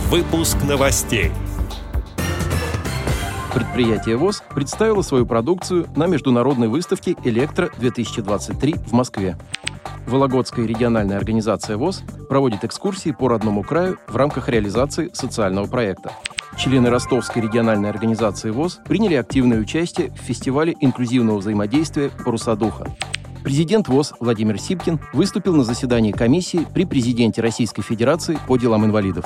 Выпуск новостей. Предприятие ВОС представило свою продукцию на международной выставке «Электро-2023» в Москве. Вологодская региональная организация ВОС проводит экскурсии по родному краю в рамках реализации социального проекта. Члены Ростовской региональной организации ВОС приняли активное участие в фестивале инклюзивного взаимодействия «Паруса духа». Президент ВОС Владимир Сипкин выступил на заседании комиссии при президенте Российской Федерации по делам инвалидов.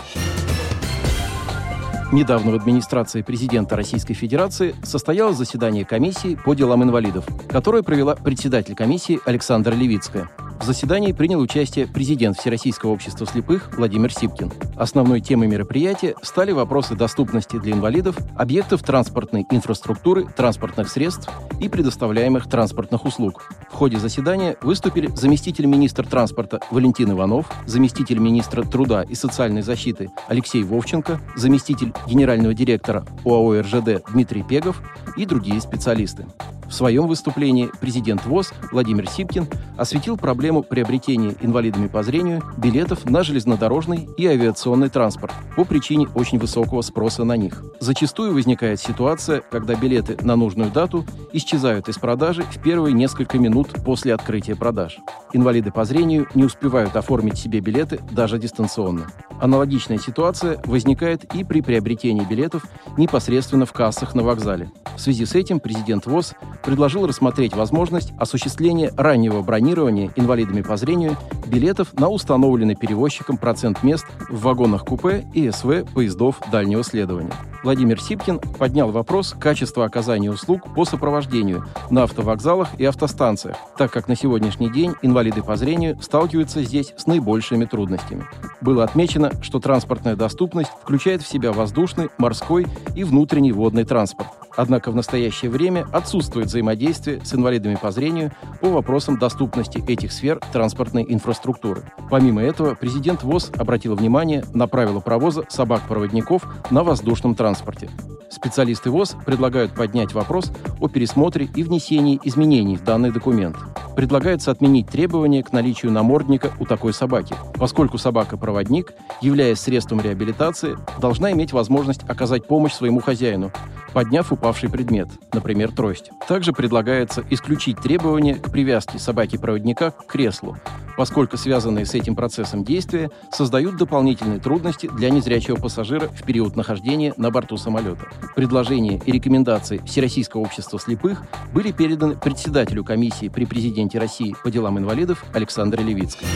Недавно в администрации президента Российской Федерации состоялось заседание комиссии по делам инвалидов, которое провела председатель комиссии Александра Левицкая. В заседании принял участие президент Всероссийского общества слепых Владимир Сипкин. Основной темой мероприятия стали вопросы доступности для инвалидов, объектов транспортной инфраструктуры, транспортных средств и предоставляемых транспортных услуг. В ходе заседания выступили заместитель министра транспорта Валентин Иванов, заместитель министра труда и социальной защиты Алексей Вовченко, заместитель генерального директора ОАО РЖД Дмитрий Пегов и другие специалисты. В своем выступлении президент ВОС Владимир Сипкин осветил проблему приобретения инвалидами по зрению билетов на железнодорожный и авиационный транспорт по причине очень высокого спроса на них. Зачастую возникает ситуация, когда билеты на нужную дату исчезают из продажи в первые несколько минут после открытия продаж. Инвалиды по зрению не успевают оформить себе билеты даже дистанционно. Аналогичная ситуация возникает и при приобретении билетов непосредственно в кассах на вокзале. В связи с этим президент ВОС предложил рассмотреть возможность осуществления раннего бронирования инвалидами по зрению билетов на установленный перевозчиком процент мест в вагонах купе и СВ поездов дальнего следования. Владимир Сипкин поднял вопрос качества оказания услуг по сопровождению на автовокзалах и автостанциях, так как на сегодняшний день инвалиды по зрению сталкиваются здесь с наибольшими трудностями. Было отмечено, что транспортная доступность включает в себя воздушный, морской и внутренний водный транспорт. Однако в настоящее время отсутствует взаимодействие с инвалидами по зрению по вопросам доступности этих сфер транспортной инфраструктуры. Помимо этого, президент ВОС обратил внимание на правила провоза собак-проводников на воздушном транспорте. Специалисты ВОС предлагают поднять вопрос о пересмотре и внесении изменений в данный документ. Предлагается отменить требования к наличию намордника у такой собаки, поскольку собака-проводник, являясь средством реабилитации, должна иметь возможность оказать помощь своему хозяину, подняв упавший предмет, например, трость. Также предлагается исключить требования к привязке собаки-проводника к креслу, поскольку связанные с этим процессом действия создают дополнительные трудности для незрячего пассажира в период нахождения на борту самолета. Предложения и рекомендации Всероссийского общества слепых были переданы председателю комиссии при президенте России по делам инвалидов Александре Левицкой.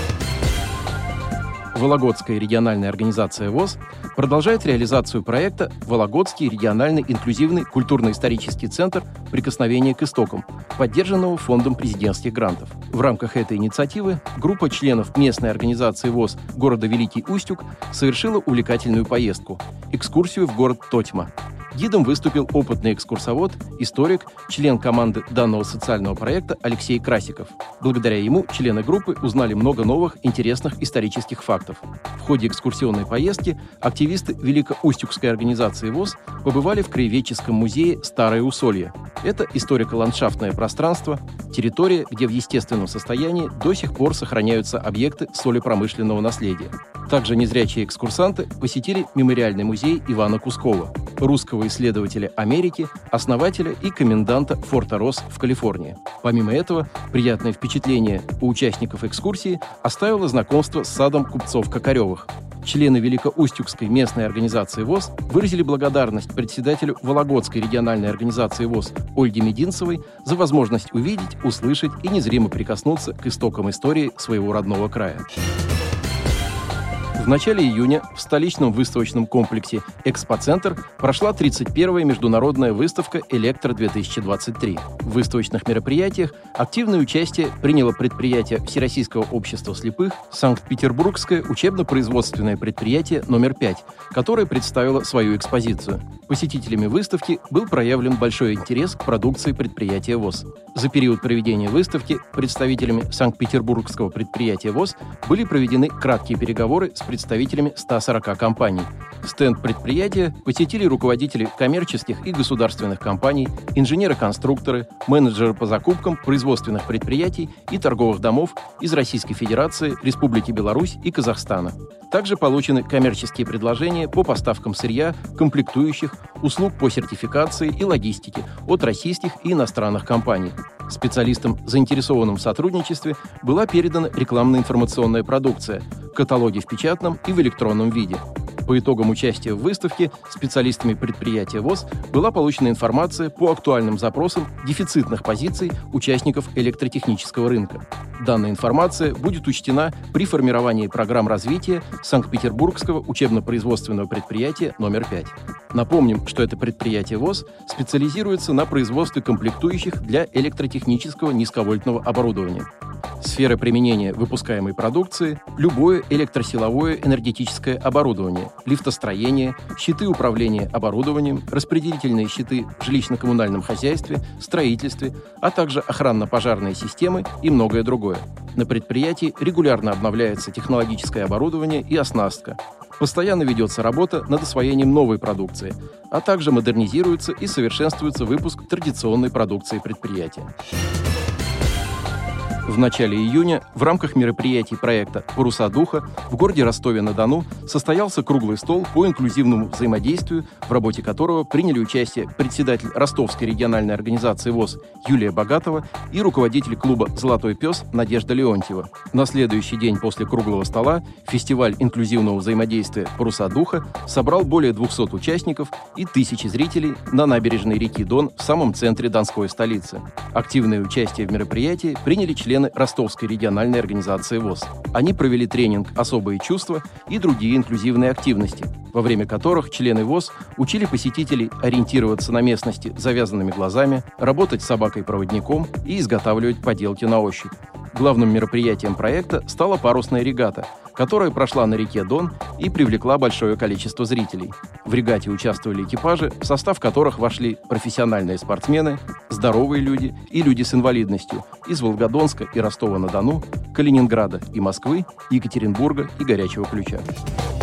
Вологодская региональная организация ВОС продолжает реализацию проекта «Вологодский региональный инклюзивный культурно-исторический центр «Прикосновение к истокам», поддержанного Фондом президентских грантов. В рамках этой инициативы группа членов местной организации ВОС города Великий Устюг совершила увлекательную поездку – экскурсию в город Тотьма. Гидом выступил опытный экскурсовод, историк, член команды данного социального проекта Алексей Красиков. Благодаря ему члены группы узнали много новых интересных исторических фактов. В ходе экскурсионной поездки активисты Великоустюгской организации ВОС побывали в краеведческом музее «Старое Усолье». Это историко-ландшафтное пространство, территория, где в естественном состоянии до сих пор сохраняются объекты солепромышленного наследия. Также незрячие экскурсанты посетили мемориальный музей Ивана Кускова, русского исследователя Америки, основателя и коменданта форта Росс в Калифорнии. Помимо этого, приятное впечатление у участников экскурсии оставило знакомство с садом купцов-Кокаревых. Члены Великоустюгской местной организации ВОС выразили благодарность председателю Вологодской региональной организации ВОС Ольге Мединцевой за возможность увидеть, услышать и незримо прикоснуться к истокам истории своего родного края. В начале июня в столичном выставочном комплексе «Экспоцентр» прошла 31-я международная выставка «Электро-2023». В выставочных мероприятиях активное участие приняло предприятие Всероссийского общества слепых Санкт-Петербургское учебно-производственное предприятие номер 5, которое представило свою экспозицию. Посетителями выставки был проявлен большой интерес к продукции предприятия ВОС. За период проведения выставки представителями Санкт-Петербургского предприятия ВОС были проведены краткие переговоры с представителями 140 компаний. Стенд предприятия посетили руководители коммерческих и государственных компаний, инженеры-конструкторы, менеджеры по закупкам производственных предприятий и торговых домов из Российской Федерации, Республики Беларусь и Казахстана. Также получены коммерческие предложения по поставкам сырья, комплектующих, услуг по сертификации и логистике от российских и иностранных компаний. Специалистам, заинтересованным в сотрудничестве, была передана рекламно-информационная продукция, каталоги в печатном и в электронном виде. По итогам участия в выставке специалистами предприятия ВОС была получена информация по актуальным запросам дефицитных позиций участников электротехнического рынка. Данная информация будет учтена при формировании программ развития Санкт-Петербургского учебно-производственного предприятия номер 5. Напомним, что это предприятие ВОС специализируется на производстве комплектующих для электротехнического низковольтного оборудования. Сфера применения выпускаемой продукции – любое электросиловое энергетическое оборудование, лифтостроение, щиты управления оборудованием, распределительные щиты в жилищно-коммунальном хозяйстве, строительстве, а также охранно-пожарные системы и многое другое. На предприятии регулярно обновляется технологическое оборудование и оснастка. Постоянно ведется работа над освоением новой продукции, а также модернизируется и совершенствуется выпуск традиционной продукции предприятия. В начале июня в рамках мероприятий проекта «Паруса духа» в городе Ростове-на-Дону состоялся круглый стол по инклюзивному взаимодействию, в работе которого приняли участие председатель Ростовской региональной организации ВОС Юлия Богатова и руководитель клуба «Золотой пес» Надежда Леонтьева. На следующий день после круглого стола фестиваль инклюзивного взаимодействия «Паруса духа» собрал более 200 участников и тысячи зрителей на набережной реки Дон в самом центре донской столицы. Активное участие в мероприятии приняли члены Ростовской региональной организации ВОС. Они провели тренинг «Особые чувства» и другие инклюзивные активности, во время которых члены ВОС учили посетителей ориентироваться на местности с завязанными глазами, работать с собакой-проводником и изготавливать поделки на ощупь. Главным мероприятием проекта стала парусная регата, которая прошла на реке Дон и привлекла большое количество зрителей. В регате участвовали экипажи, в состав которых вошли профессиональные спортсмены, здоровые люди и люди с инвалидностью из Волгодонска и Ростова-на-Дону, Калининграда и Москвы, Екатеринбурга и Горячего Ключа.